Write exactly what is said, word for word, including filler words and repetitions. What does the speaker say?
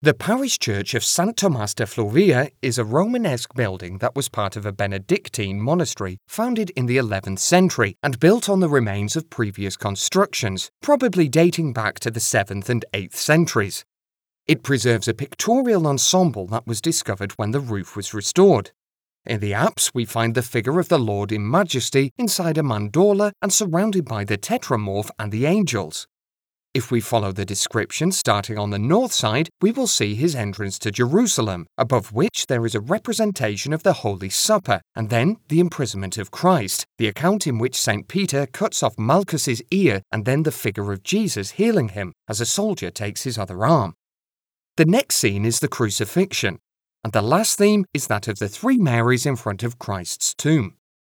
The parish church of Sant Tomàs de Flovia is a Romanesque building that was part of a Benedictine monastery founded in the eleventh century and built on the remains of previous constructions, probably dating back to the seventh and eighth centuries. It preserves a pictorial ensemble that was discovered when the roof was restored. In the apse, we find the figure of the Lord in majesty inside a mandola and surrounded by the tetramorph and the angels. If we follow the description starting on the north side, we will see his entrance to Jerusalem, above which there is a representation of the Holy Supper, and then the imprisonment of Christ, the account in which Saint Peter cuts off Malchus's ear, and then the figure of Jesus healing him, as a soldier takes his other arm. The next scene is the crucifixion, and the last theme is that of the three Marys in front of Christ's tomb.